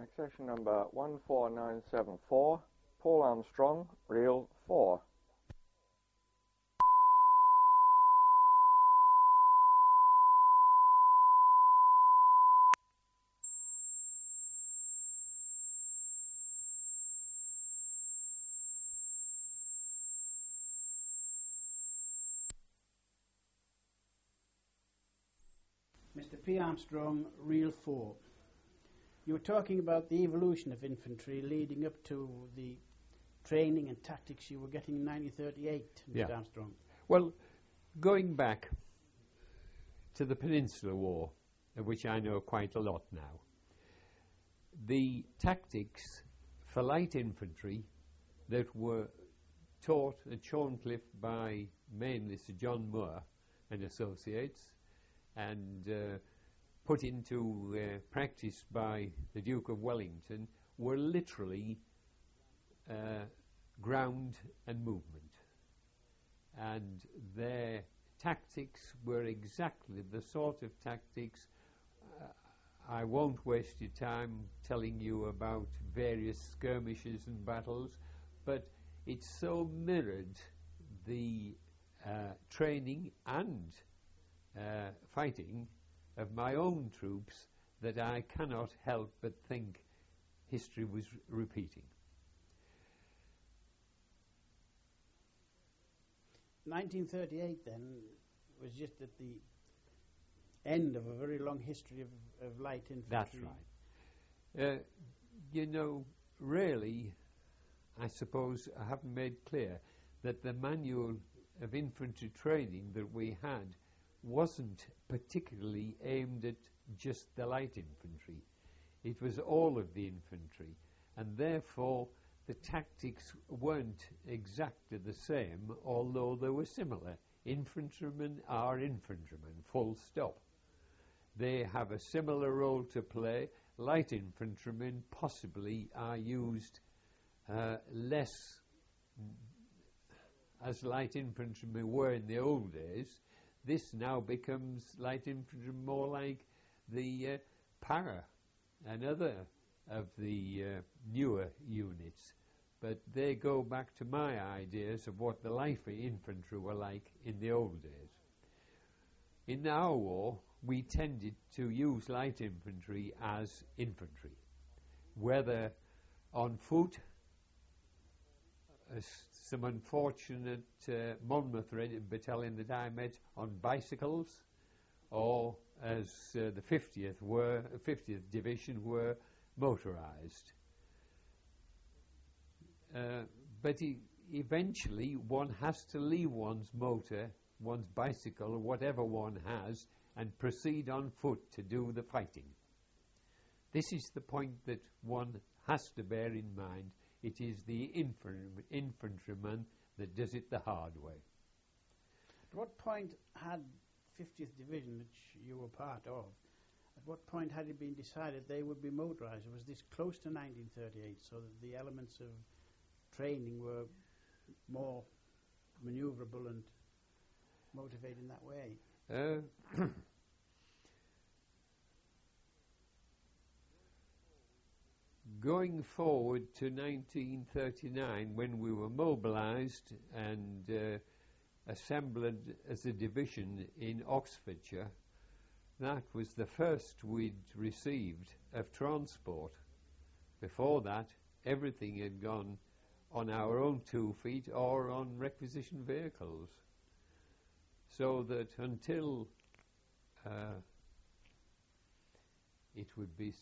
Accession number 14974, Paul Armstrong, reel 4. Mr. P. Armstrong, reel 4. You were talking about the evolution of infantry leading up to the training and tactics you were getting in 1938, Mr. Armstrong. Well, going back to the Peninsular War, of which I know quite a lot now, the tactics for light infantry that were taught at Shorncliffe by mainly Sir John Moore and Associates, and put into practice by the Duke of Wellington, were literally ground and movement. And their tactics were exactly the sort of tactics. I won't waste your time telling you about various skirmishes and battles, but it so mirrored the training and fighting of my own troops that I cannot help but think history was repeating. 1938 then was just at the end of a very long history of light infantry. That's right. You know, really, I suppose I haven't made clear that the manual of infantry training that we had wasn't particularly aimed at just the light infantry. It was all of the infantry, and therefore the tactics weren't exactly the same, although they were similar. Infantrymen are infantrymen, full stop. They have a similar role to play. Light infantrymen possibly are used less as light infantrymen were in the old days. This now becomes light infantry more like the para and other of the newer units. But they go back to my ideas of what the light infantry were like in the old days. In our war, we tended to use light infantry as infantry, whether on foot, as some unfortunate Monmouth battalion that I met, on bicycles, or as the 50th Division were motorized. But eventually one has to leave one's motor, one's bicycle, or whatever one has, and proceed on foot to do the fighting. This is the point that one has to bear in mind. It is the infantryman that does it the hard way. At what point had 50th Division, which you were part of, at what point had it been decided they would be motorised? Was this close to 1938, so that the elements of training were more manoeuvrable and motivated in that way? Going forward to 1939, when we were mobilised and assembled as a division in Oxfordshire, that was the first we'd received of transport. Before that, everything had gone on our own 2 feet or on requisition vehicles. So that until it would be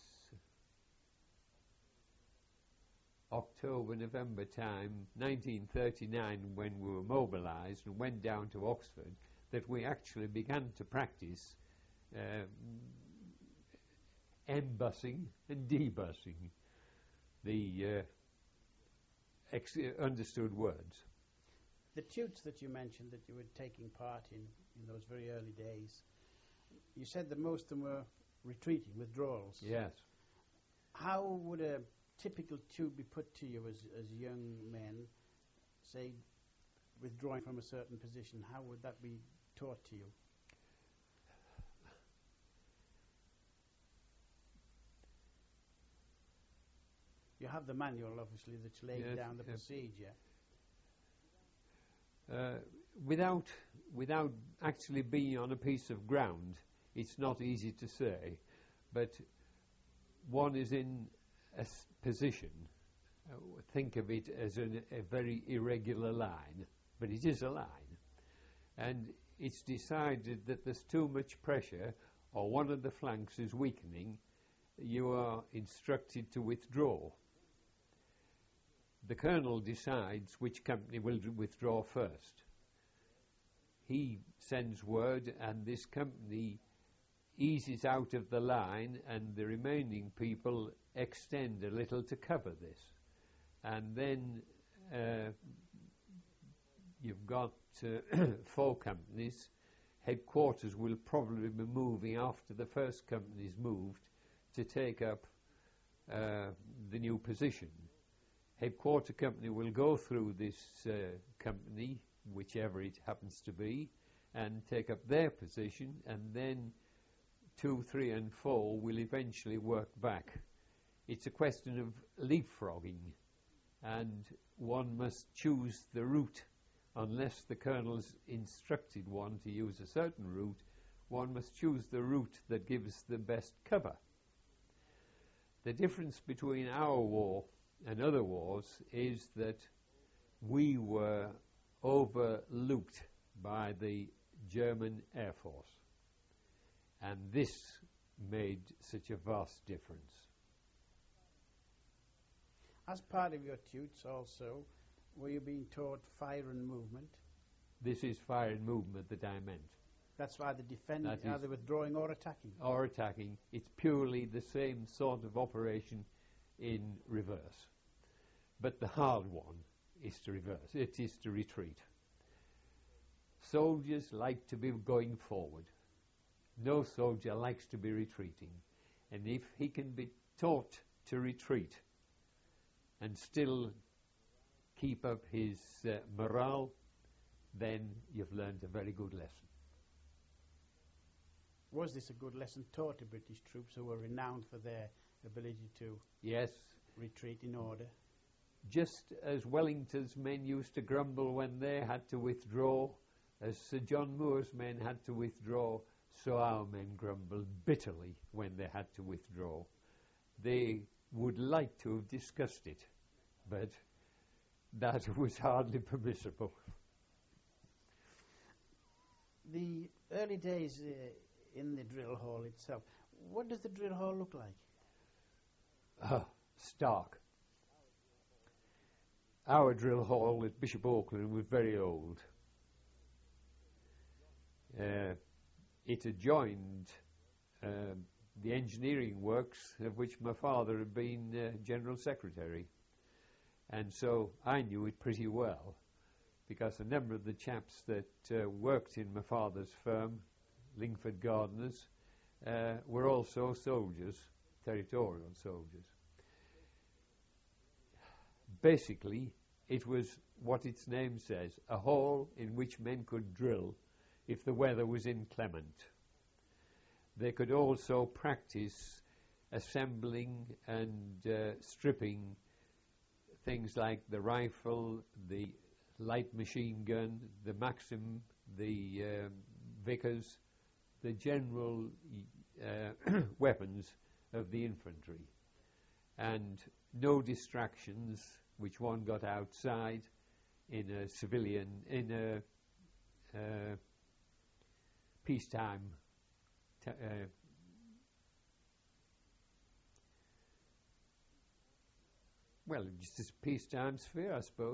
October, November time, 1939, when we were mobilised and went down to Oxford, that we actually began to practice M-bussing and D-bussing, the understood words. The tutes that you mentioned that you were taking part in those very early days, you said that most of them were retreating, withdrawals. Yes. How would a typical tute be put to you as young men, say, withdrawing from a certain position? How would that be taught to you? You have the manual, obviously, that's laying Yes, down the yeah. procedure. Without actually being on a piece of ground, it's not easy to say, but one is in a position. Think of it as a very irregular line, but it is a line, and it's decided that there's too much pressure or one of the flanks is weakening. You are instructed to withdraw. The colonel decides which company will withdraw first. He sends word, and this company eases out of the line, and the remaining people extend a little to cover this. And then you've got 4 companies. Headquarters will probably be moving after the first company's moved to take up the new position. Headquarter company will go through this company, whichever it happens to be, and take up their position, and then 2, 3 and 4 will eventually work back. It's a question of leapfrogging, and one must choose the route. Unless the colonel's instructed one to use a certain route, one must choose the route that gives the best cover. The difference between our war and other wars is that we were overlooked by the German Air Force, and this made such a vast difference. As part of your tutes also, were you being taught fire and movement? This is fire and movement that I meant. That's either defending, either withdrawing or attacking. Or attacking. It's purely the same sort of operation in reverse. But the hard one is to reverse. It is to retreat. Soldiers like to be going forward. No soldier likes to be retreating. And if he can be taught to retreat and still keep up his morale, then you've learned a very good lesson. Was this a good lesson taught to British troops who were renowned for their ability to Yes. retreat in order? Just as Wellington's men used to grumble when they had to withdraw, as Sir John Moore's men had to withdraw, so our men grumbled bitterly when they had to withdraw. They would like to have discussed it, but that was hardly permissible. The early days in the drill hall itself, what does the drill hall look like? Stark. Our drill hall at Bishop Auckland was very old. It adjoined the engineering works of which my father had been General Secretary. And so I knew it pretty well, because a number of the chaps that worked in my father's firm, Lingford Gardeners, were also soldiers, territorial soldiers. Basically, it was what its name says, a hall in which men could drill if the weather was inclement. They could also practice assembling and stripping things like the rifle, the light machine gun, the Maxim, the Vickers, the general weapons of the infantry, and no distractions which one got outside in a civilian, in a peacetime well, just a peacetime sphere, I suppose.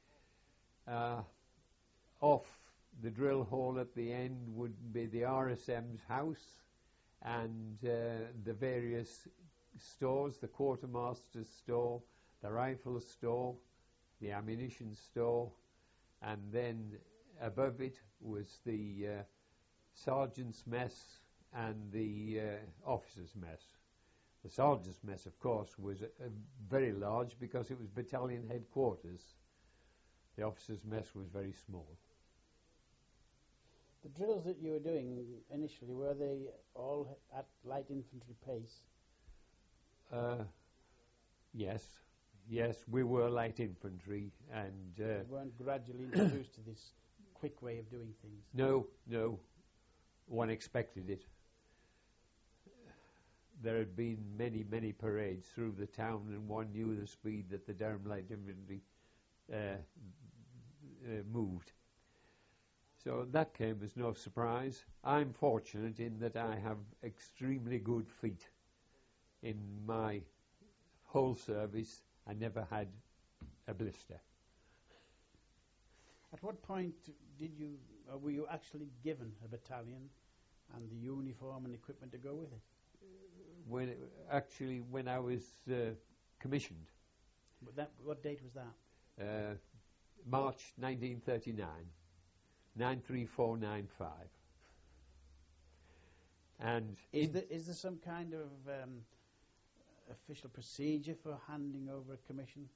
Off the drill hall at the end would be the RSM's house and the various stores, the quartermaster's store, the rifle store, the ammunition store, and then above it was the sergeant's mess and the officer's mess. The sergeant's mess, of course, was very large because it was battalion headquarters. The officer's mess was very small. The drills that you were doing initially, were they all at light infantry pace? Yes, Yes, we were light infantry, and You weren't gradually introduced to this quick way of doing things. no, one expected it. There had been many, many parades through the town, and one knew the speed that the Durham Light Infantry moved. So that came as no surprise. I'm fortunate in that I have extremely good feet. In my whole service, I never had a blister. At what point were you actually given a battalion and the uniform and equipment to go with it? When I was commissioned. What date was that? March 1939, 93495. And is there some kind of official procedure for handing over a commission?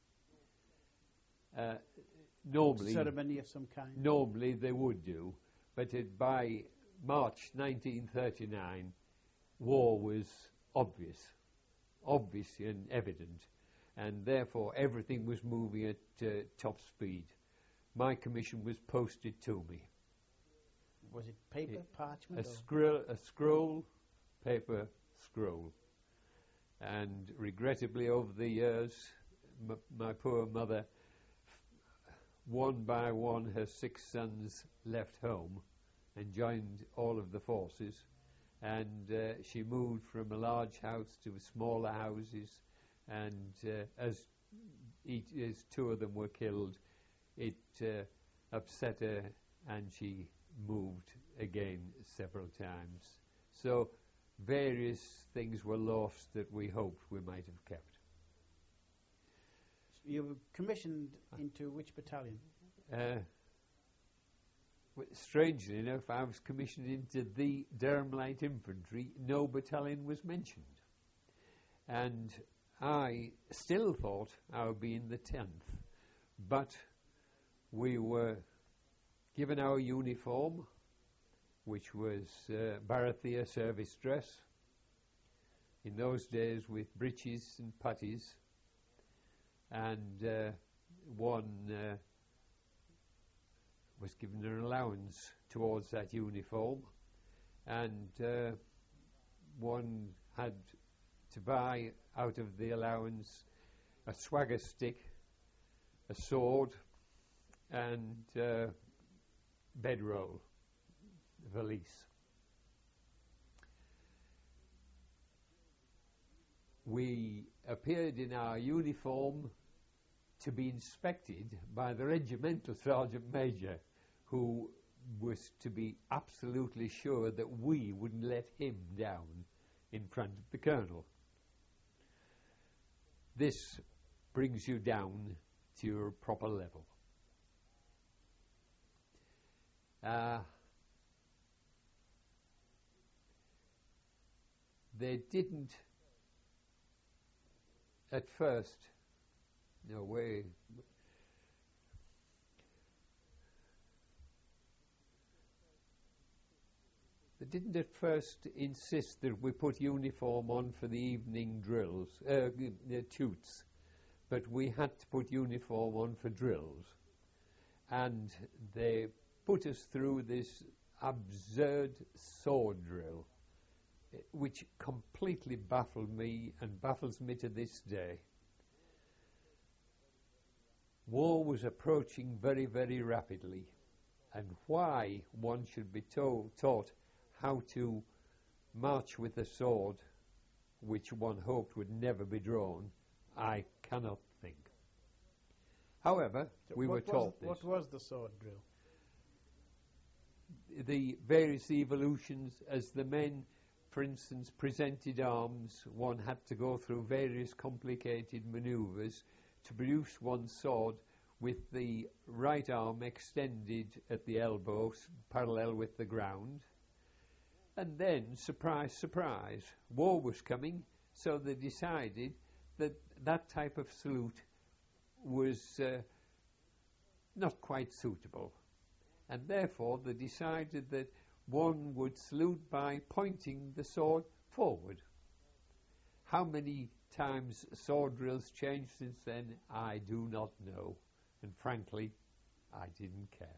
Normally, ceremony of some kind? Normally they would do, but by March 1939, war was obvious and evident, and therefore everything was moving at top speed. My commission was posted to me. Was it paper, parchment? A scroll, paper scroll. And regrettably, over the years, my poor mother, one by one, her 6 sons left home and joined all of the forces. And she moved from a large house to smaller houses, and as 2 of them were killed, it upset her, and she moved again several times. So various things were lost that we hoped we might have kept. You were commissioned into which battalion? Strangely enough, I was commissioned into the Durham Light Infantry. No battalion was mentioned. And I still thought I would be in the 10th. But we were given our uniform, which was Barathea service dress, in those days with breeches and puttees, and one was given an allowance towards that uniform, and one had to buy out of the allowance a swagger stick, a sword, and bedroll, valise. We appeared in our uniform to be inspected by the regimental sergeant major, who was to be absolutely sure that we wouldn't let him down in front of the colonel. This brings you down to your proper level. They didn't at first, no way, they didn't at first insist that we put uniform on for the evening drills, toots, but we had to put uniform on for drills. And they put us through this absurd sword drill, which completely baffled me and baffles me to this day. War was approaching very, very rapidly, and why one should be taught how to march with a sword, which one hoped would never be drawn, I cannot think. However, we were taught this. What was the sword drill? The various evolutions as the men, for instance, presented arms. One had to go through various complicated manoeuvres to produce one sword with the right arm extended at the elbow, parallel with the ground. And then, surprise, surprise, war was coming, so they decided that that type of salute was not quite suitable. And therefore they decided that one would salute by pointing the sword forward. How many times sword drills changed since then, I do not know. And frankly, I didn't care.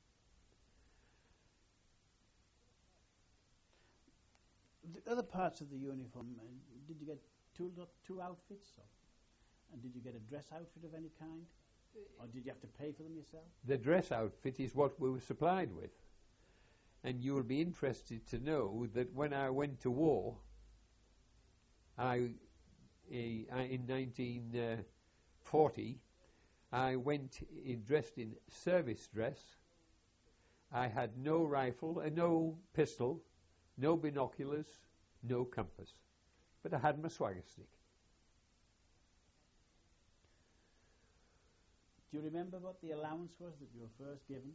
The other parts of the uniform, did you get two outfits? And did you get a dress outfit of any kind? Or did you have to pay for them yourself? The dress outfit is what we were supplied with. And you will be interested to know that when I went to war, in 1940, I went dressed in service dress. I had no rifle, no pistol, no binoculars, no compass. But I had my swagger stick. Do you remember what the allowance was that you were first given?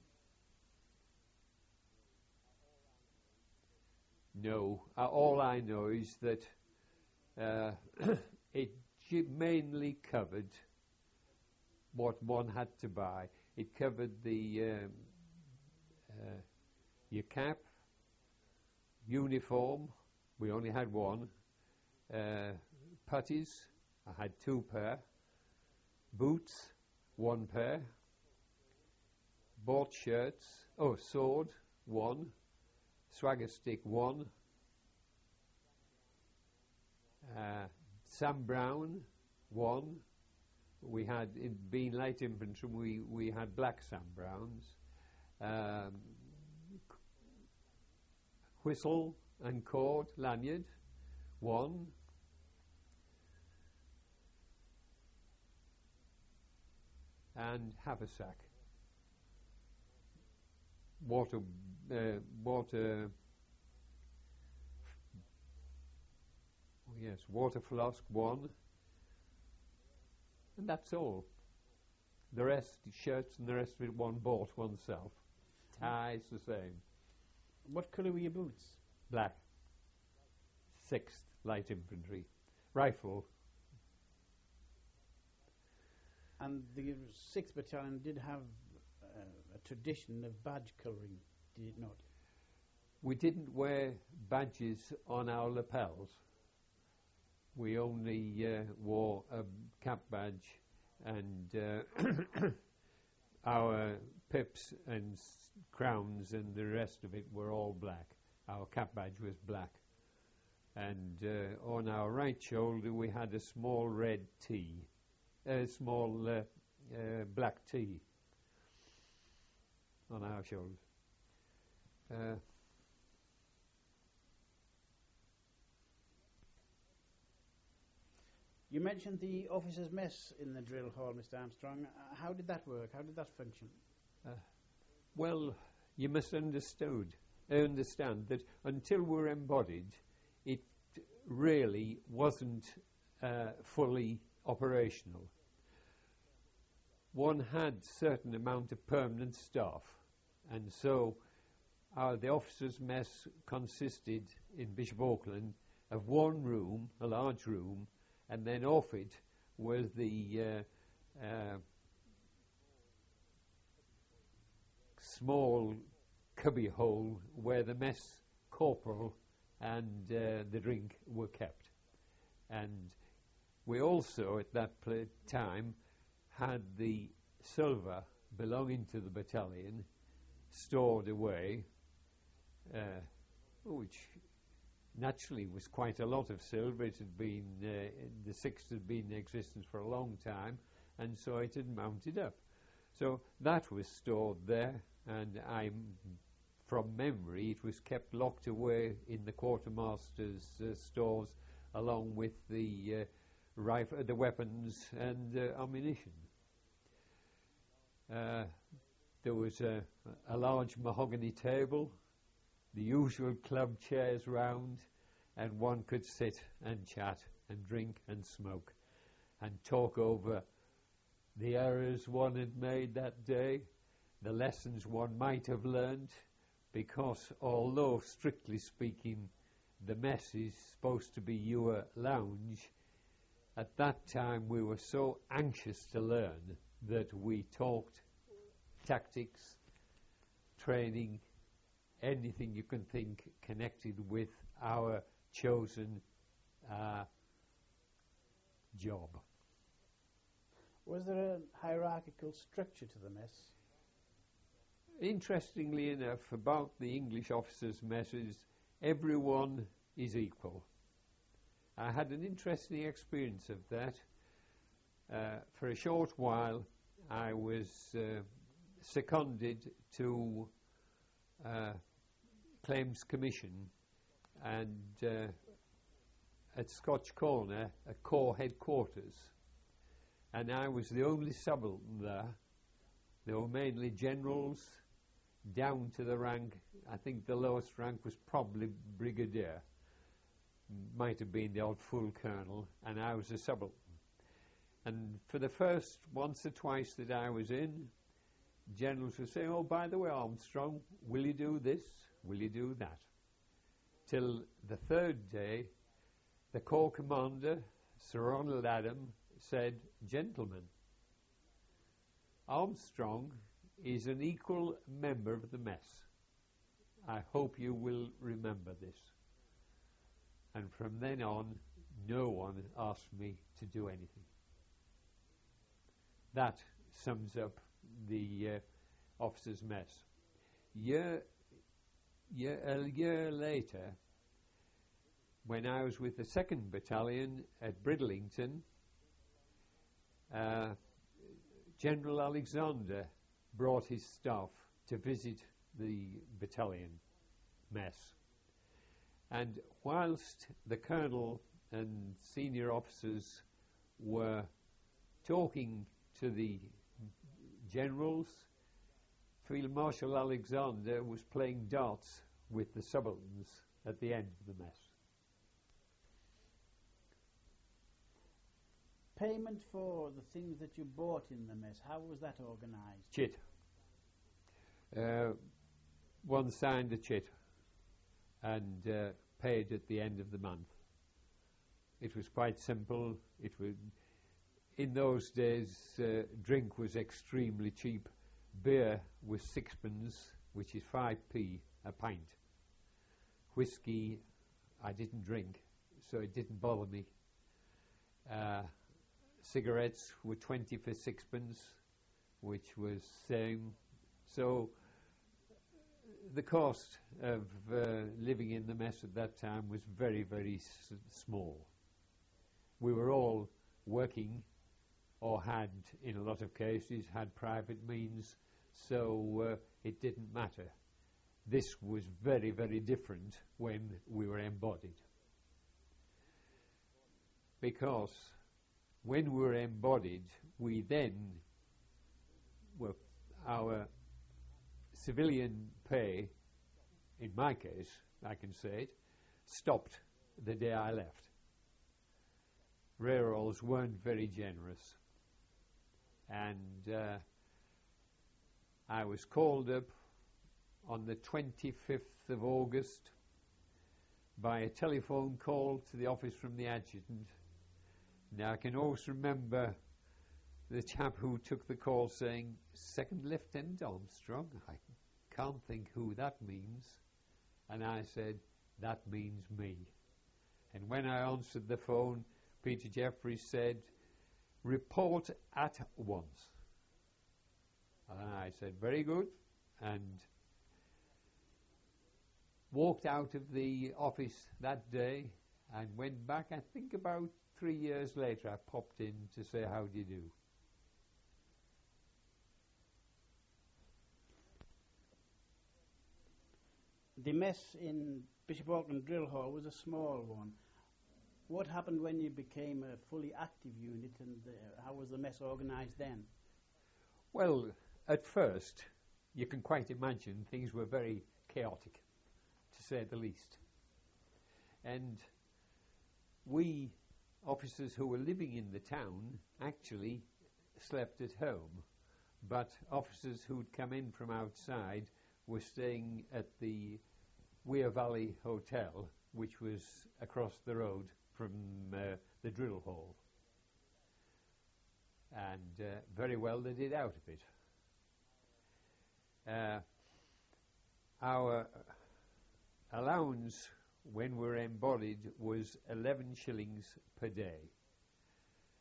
No. All I know is that it mainly covered what one had to buy. It covered the your cap, uniform, we only had one, puttees, I had 2 pair, boots, 1 pair, bought shirts, sword, 1, swagger stick, 1, Sam Brown, 1. We had, in being light infantry, we had black Sam Browns, whistle and cord, lanyard, 1. And haversack. Water flask, 1. And that's all. The rest, shirts and the rest of it, one bought oneself. Ties the same. What colour were your boots? Black. 6th Light Infantry. Rifle. And the 6th Battalion did have a tradition of badge colouring, did it not? We didn't wear badges on our lapels. We only wore a cap badge, and our pips and crowns and the rest of it were all black. Our cap badge was black. And on our right shoulder we had a small red T, a small black T on our shoulders. You mentioned the officers' mess in the drill hall, Mr. Armstrong. How did that work? How did that function? Well, you must understand that until we were embodied, it really wasn't fully operational. One had certain amount of permanent staff, and so the officers' mess consisted in Bishop Auckland of one room, a large room, and then off it was the small cubby hole where the mess corporal and the drink were kept. And we also at that time had the silver belonging to the battalion stored away, which naturally was quite a lot of silver. It had been, the 6th had been in existence for a long time, and so it had mounted up. So that was stored there, and from memory, it was kept locked away in the quartermaster's stores, along with the weapons and ammunition. There was a large mahogany table, the usual club chairs round, and one could sit and chat and drink and smoke and talk over the errors one had made that day, the lessons one might have learned, because although strictly speaking the mess is supposed to be your lounge, at that time we were so anxious to learn that we talked tactics, training, anything you can think connected with our chosen job. Was there a hierarchical structure to the mess? Interestingly enough, about the English officers' messes, everyone is equal. I had an interesting experience of that. For a short while, I was seconded to Claims Commission and at Scotch Corner at Corps headquarters, and I was the only subaltern there. There were mainly generals down to the rank. I think the lowest rank was probably brigadier, might have been the odd full colonel, and I was a subaltern. And for the first once or twice that I was in, generals were saying, "Oh, by the way, Armstrong, will you do this? Will you do that?" Till the third day, the Corps Commander, Sir Ronald Adam, said, "Gentlemen, Armstrong is an equal member of the mess. I hope you will remember this." And from then on, no one asked me to do anything. That sums up the officers' mess. A year later, when I was with the 2nd Battalion at Bridlington, General Alexander brought his staff to visit the battalion mess. And whilst the colonel and senior officers were talking to the generals, Field Marshal Alexander was playing darts with the subalterns at the end of the mess. Payment for the things that you bought in the mess, how was that organised? Chit. One signed a chit and paid at the end of the month. It was quite simple. It was, in those days, drink was extremely cheap. Beer was 6pence, which is 5p a pint. Whiskey, I didn't drink, so it didn't bother me. Cigarettes were 20 for 6pence, which was same. So the cost of living in the mess at that time was very, very small. We were all working, or had, in a lot of cases, had private means, so it didn't matter. This was very, very different when we were embodied. Because when we were embodied, we then, well, our civilian pay, in my case, I can say it, stopped the day I left. Railroads weren't very generous. And I was called up on the 25th of August by a telephone call to the office from the adjutant. Now I can always remember the chap who took the call saying, "Second Lieutenant Armstrong, I can't think who that means." And I said, "That means me." And when I answered the phone, Peter Jeffries said, "Report at once." And I said, "Very good," and walked out of the office that day and went back. I think about 3 years later I popped in to say, "How do you do?" The mess in Bishop Auckland Drill Hall was a small one. What happened when you became a fully active unit, and how was the mess organised then? Well, at first, you can quite imagine things were very chaotic, to say the least. And we officers who were living in the town actually slept at home, but officers who'd come in from outside were staying at the Weir Valley Hotel, which was across the road from the drill hall. And very well they did out of it. Our allowance when we were embodied was 11 shillings per day.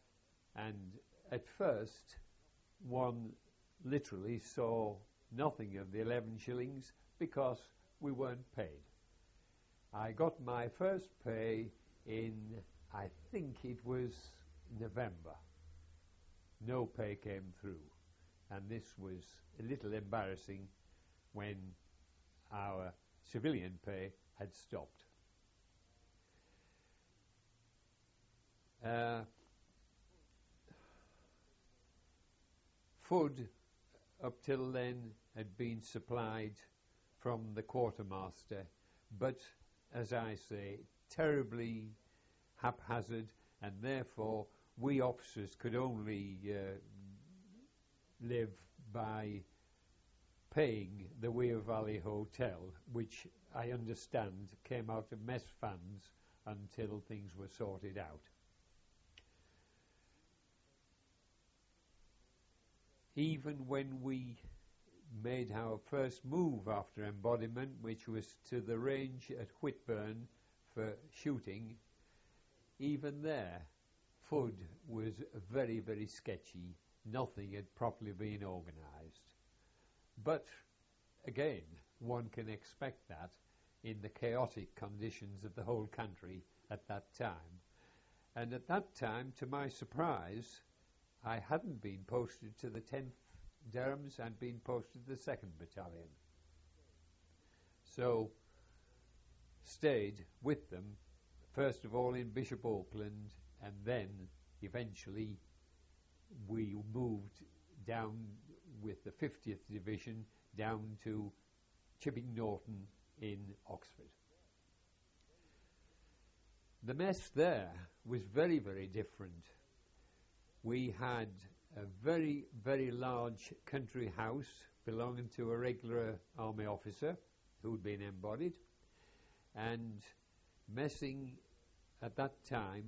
And at first, one literally saw nothing of the 11 shillings because we weren't paid. I got my first pay in, I think it was November. No pay came through, and this was a little embarrassing when our civilian pay had stopped. Food up till then had been supplied from the quartermaster, but as I say, terribly haphazard, and therefore we officers could only live by paying the Weir Valley Hotel, which I understand came out of mess funds until things were sorted out. Even when we made our first move after embodiment, which was to the range at Whitburn for shooting, even there food was very, very sketchy. Nothing had properly been organised. But again, one can expect that in the chaotic conditions of the whole country at that time. And at that time, to my surprise, I hadn't been posted to the 10th Durhams and been posted to the 2nd Battalion. So stayed with them, first of all in Bishop Auckland, and then eventually we moved down with the 50th Division down to Chipping Norton in Oxford. The mess there was very, very different. We had a very, very large country house belonging to a regular army officer who'd been embodied, and messing at that time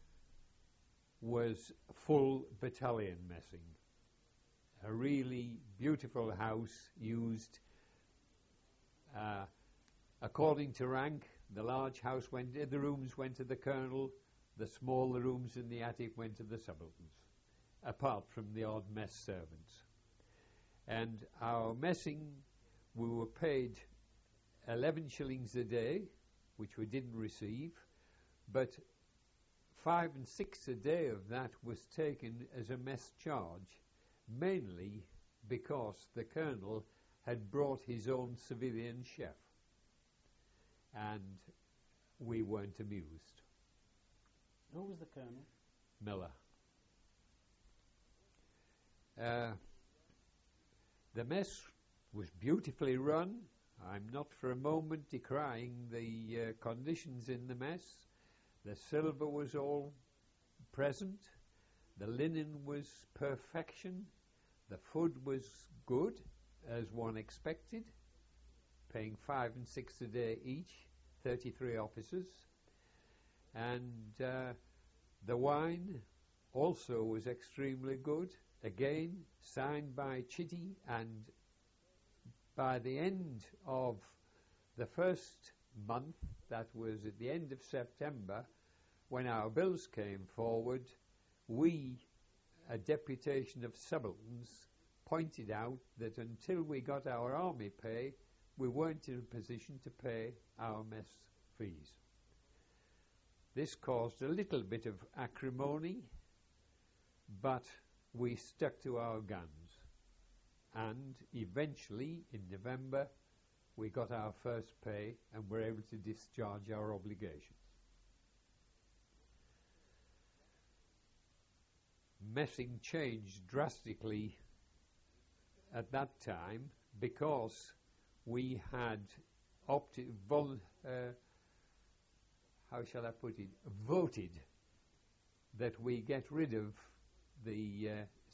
was full battalion messing. A really beautiful house used according to rank. The large house the rooms went to the colonel, the smaller rooms in the attic went to the subalterns, apart from the odd mess servants. And our messing, we were paid 11 shillings a day, which we didn't receive, but 5 and 6 a day of that was taken as a mess charge, mainly because the colonel had brought his own civilian chef, and we weren't amused. Who was the colonel? Miller. The mess was beautifully run. I'm not for a moment decrying the conditions in the mess. The silver was all present. The linen was perfection. The food was good, as one expected, paying 5 and 6 a day each, 33 officers. And the wine also was extremely good, again signed by Chitty, and by the end of the first month, that was at the end of September, when our bills came forward, we, a deputation of subalterns, pointed out that until we got our army pay, we weren't in a position to pay our mess fees. This caused a little bit of acrimony, but we stuck to our guns, and eventually in November we got our first pay and were able to discharge our obligations. Messing changed drastically at that time because we had voted that we get rid of the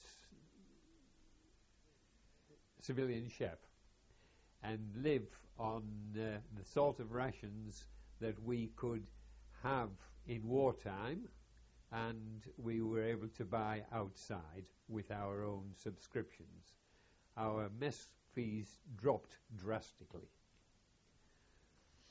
civilian chef and live on the sort of rations that we could have in wartime, and we were able to buy outside with our own subscriptions. Our mess fees dropped drastically.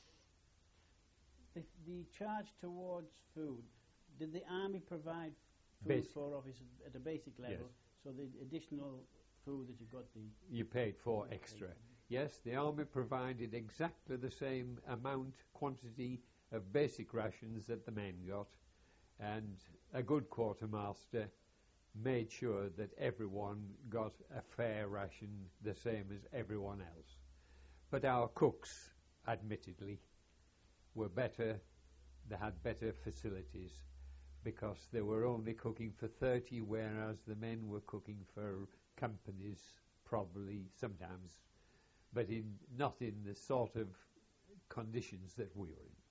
The charge towards food, did the army provide food Basi- for office at a basic level. Yes. So the additional food that you got, you paid for you extra. paid. Yes, the army provided exactly the same quantity of basic rations that the men got, and a good quartermaster made sure that everyone got a fair ration, the same as everyone else. But our cooks, admittedly, were better, they had better facilities, because they were only cooking for 30, whereas the men were cooking for companies, probably sometimes, but not in the sort of conditions that we were in.